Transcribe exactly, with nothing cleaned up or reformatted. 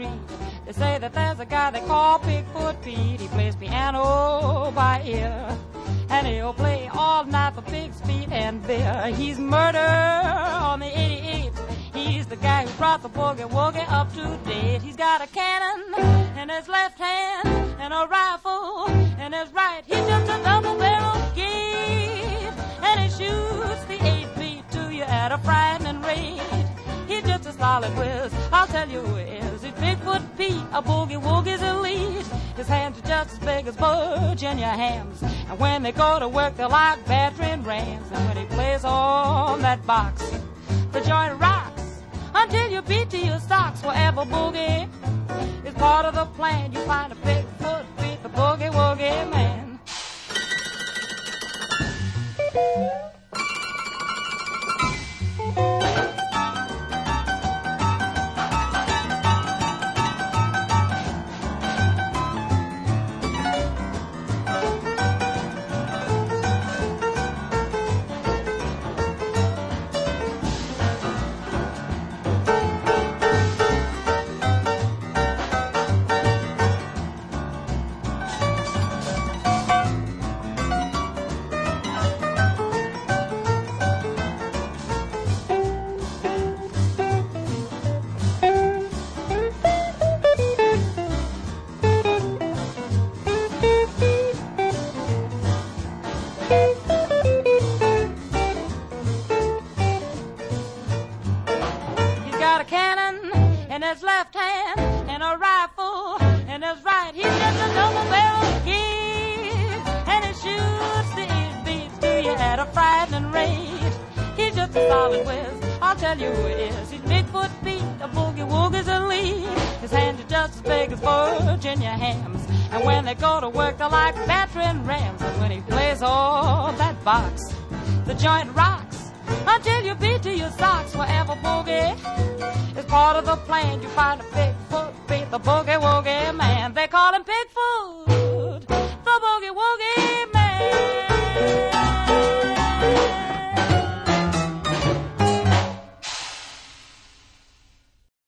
street. They say that there's a guy they call Bigfoot Pete. He plays piano by ear, and he'll play all night for pig's feet and beer. He's murder on the eighty-eight. He's the guy who brought the boogie-woogie up to date. He's got a cannon in his left hand and a rifle in his right. He's just a double-barrel kid, and he shoots the eight beat to you at a frightening rate. He's just a solid whiz, I'll tell you who he is. He's Bigfoot Pete, a boogie-woogie's elite. His hands are just as big as Virginia hams, and when they go to work they're like battering rams. And when he plays on that box, the joint rocks until you beat to your socks. Forever boogie is part of the plan. You find a Bigfoot Pete, the boogie-woogie man. His left hand and a rifle in his right. He's just a double-barrel kid, and he shoots the eight beats to you at a frightening rate. He's just a solid whiz, I'll tell you who he is. He's Bigfoot Pete, a boogie-woogie's elite. His hands are just as big as Virginia hams, and when they go to work they're like battering rams. And when he plays on that box, the joint rocks until you beat to your socks. Forever boogie is part of the plan. You find a Bigfoot Pete, the boogie-woogie man. They call him Bigfoot